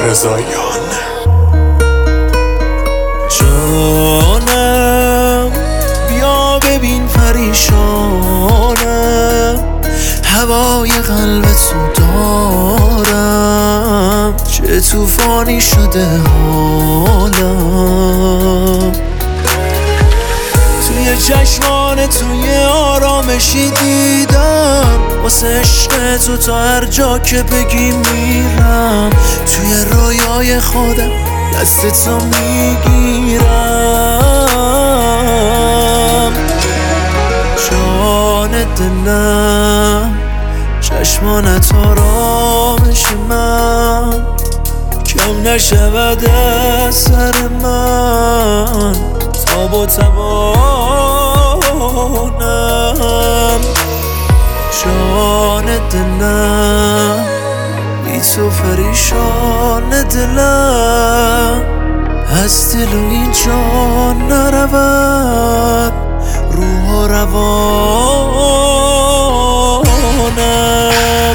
رضاییان. جانم بیا ببین پریشانم، هوای قلب تو دارم، چه طوفانی شده حالم. توی چشمان توی آرامشی دیدم، واسه عشق تو تا هر جا که بگی میرم، توی رویای خودم دست تو میگیرم. جان دلم چشمانت آرامش من، کم نشود از سر من تاب و توانم. جان دلم بی تو پریشان دلم، از دل و این جان نرود روح و روانم.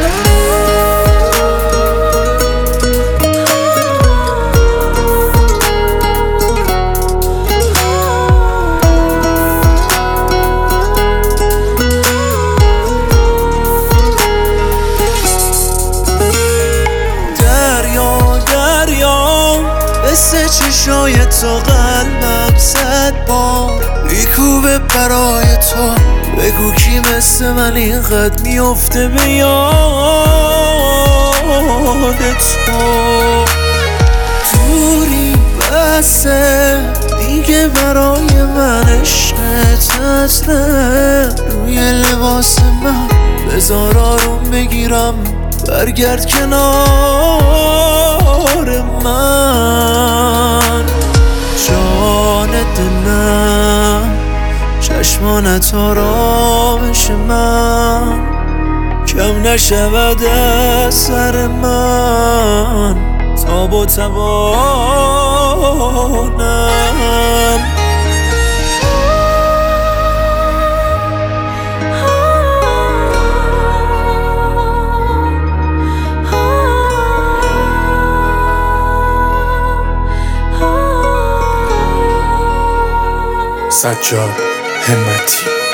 مثل چشای تو قلبم صد بار میکوبه برای تو، بگو کی مثل من اینقدر میفته به یاد تو. دوری بسه دیگه برای من عشقت اصله، روی لباس من بذار آروم بگیرم، برگرد کنار من. جان دلم چشمانت آرامش من، کم نشود از سر من تاب و توانم. سجاد همتی.